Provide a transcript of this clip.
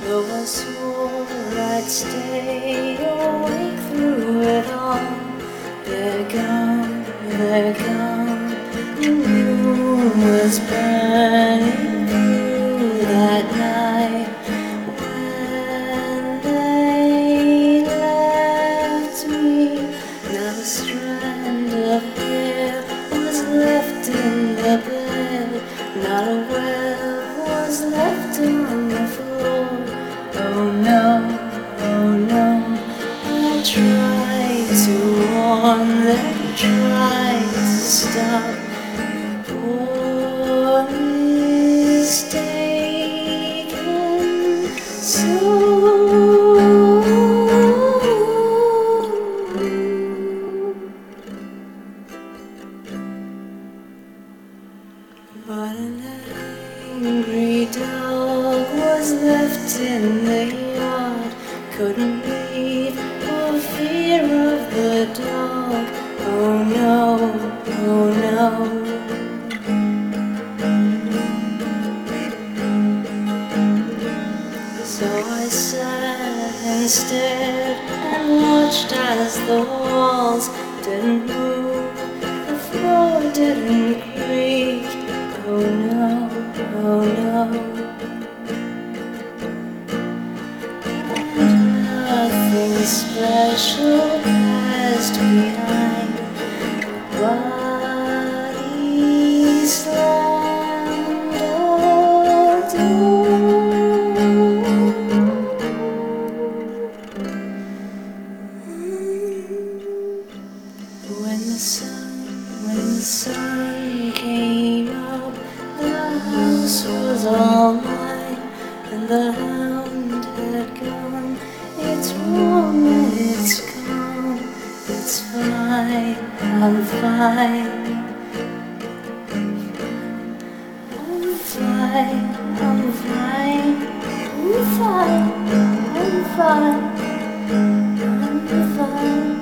Though I swore I'd stay awake through it all, they're gone, they're gone. The moon was burning through that night when they left me. Not a strand of hair was left in the bed, not a web was left on the floor. Oh no, oh no, I tried to warn them, tried to stop. Poor mistaken soul. But an angry dog was left in the yard. Couldn't leave for fear of the dog. Oh no, oh no. So I sat and stared and watched as the walls didn't move, the floor didn't creak. Oh no, oh no. And nothing special passed behind. Body slammed a door. When the sun came up, the house was all mine, and the hound had gone. It's warm and it's calm, it's fine, I'm fine. I'm fine, I'm fine, I'm fine, I'm fine, I'm fine.